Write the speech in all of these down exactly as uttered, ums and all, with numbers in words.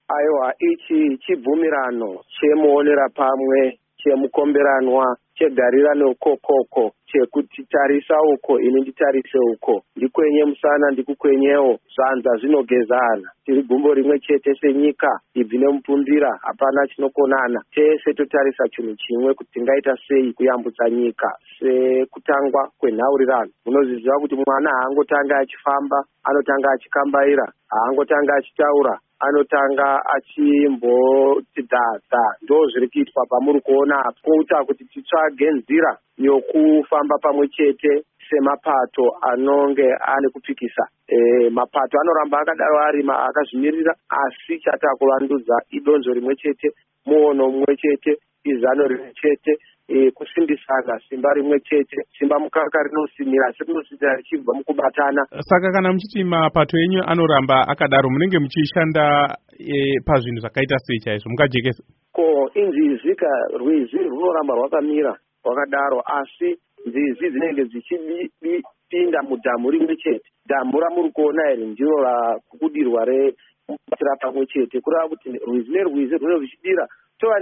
aiwa ichi chibvumirano chemuonera pamwe chemukomberanwa chegarirano kokoko chekutitarisa uko ini nditarise uko ndikwenye musana ndikukwenyewo zvanza zvinogezana tiri gumbo rimwe chete senyika ibvi nemupumbira hapana chinokonana tese totarisa chinhu chimwe kuti tingaita sei kuyambutsa nyika sekutangwa kwenhaurirano munozviziva kuti mwana haangotanga achifamba anotanga achikambaira haangotanga achitaura anotanga achimboti dhadha ndo zviri kuitwa pamuri kuona kuita kuti titsvage nzira yokufamba pamwe chete semapato anonge ane kupikisa e, mapato anoramba akadaro ari akazvimirira asi chatakuvandudza idonzo rimwe chete muono mumwe chete izano rimwe chete e, kusimbisana simba rimwe chete simba mukaka rinosimira asi rinosimira richibva mukubatana. Saka kana muchiti mapato enyu anoramba akadaro munenge muchishanda e, pazvinhu zvakaita sei chaizvo mungajekesa? Ko inzizika rwizi runoramba rwakamira rwakadaro asi nzizi dzinenge dzichipinda mudhamu rimwe chete. Dhamu ramuri kuona iri ndiro rakudirwa remubatira pamwe chete kureva kuti rwizi nerwizi rwunenge zvichidira tova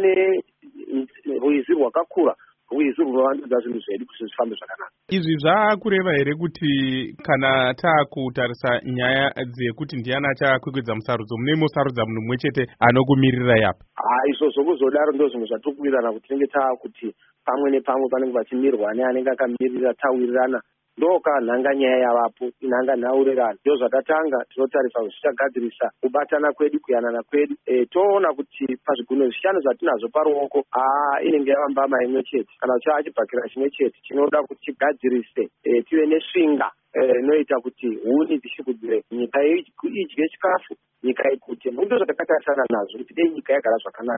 nerwizi rwakakura rwizi runovandudza zvinhu zvedu kuti zvifambe zvakanaka. Izvi zvaakureva here kuti kana taakutarisa nyaya dzekuti ndiani achakwikwidza musarudzo mune musarudza munhu mumwe chete anokumirira yapa? Ha izvozvo kuzodaro ndo zvinhu zvatiri kuwirirana kuti tinenge taakuti pamwe nepamwe panenge pachimirwa neanenge akamirira tawirirana ndoka nhanga nyaya yavapo inhanga nhaurirano ndo zvatatanga tinotarisa kuti zvichagadzirisa kubatana kwedu kuyanana kwedu e, toona kuti pazviguno zvishanu zvatinazvo paruoko haa inenge yavambama imwe chete kana uchava chibhakira chimwe chete chinoda kuti chigadzirise e, tive nesvinga inoita e, kuti huni dzichikudzire nyika idye chikafu nyika ikuti ndo zvatakatarisana nazvo kuti dei nyika yagara zvakanaka.